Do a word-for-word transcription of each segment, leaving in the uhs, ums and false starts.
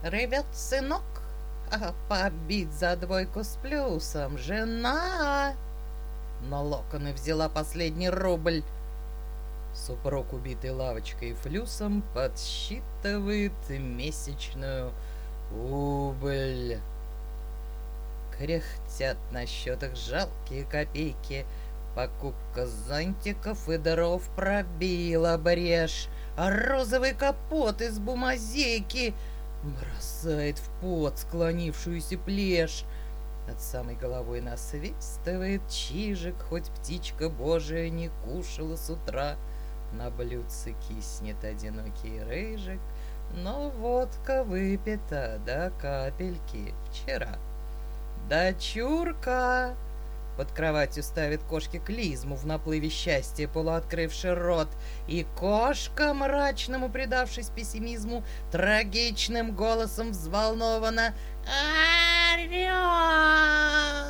Ревет сынок, а побит за двойку с плюсом жена. Но локоны взяла последний рубль. Супруг, убитый лавочкой и флюсом, подсчитывает месячную убыль. Кряхтят на счетах жалкие копейки. Покупка зонтиков и дров пробила брешь, а розовый капот из бумазейки бросает в пот склонившуюся плешь. Над самой головой насвистывает чижик, хоть птичка божия не кушала с утра. На блюдце киснет одинокий рыжик, но водка выпита до капельки вчера. Дочурка под кроватью ставит кошке клизму в наплыве счастья, полуоткрывший рот, и кошка, мрачному предавшись пессимизму, трагичным голосом взволнованно орёт.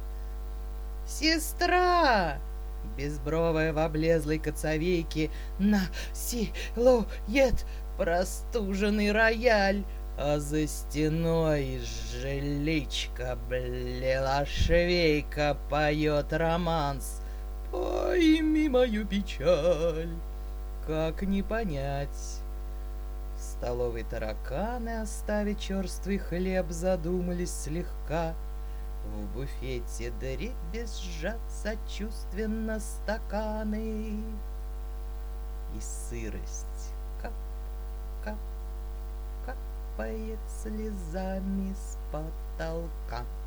Сестра, безбровая в облезлой коцовейке, на силует простуженный рояль, а за стеной жиличка блелошвейка поет романс. Пойми мою печаль, как не понять. В столовой тараканы, оставить черствый хлеб, задумались слегка. В буфете дребезжат сочувственно стаканы, и сырость кап-кап капает слезами с потолка.